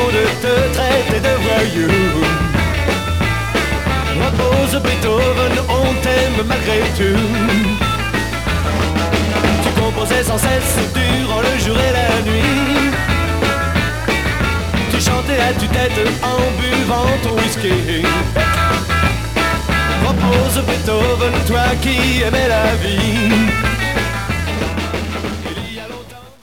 monde te traite de voyou. Repose Beethoven, on t'aime malgré tout. Tu composais sans cesse durant le jour et la nuit. Tu chantais à tue-tête en buvant ton whisky. Repose Beethoven, toi qui aimais la vie.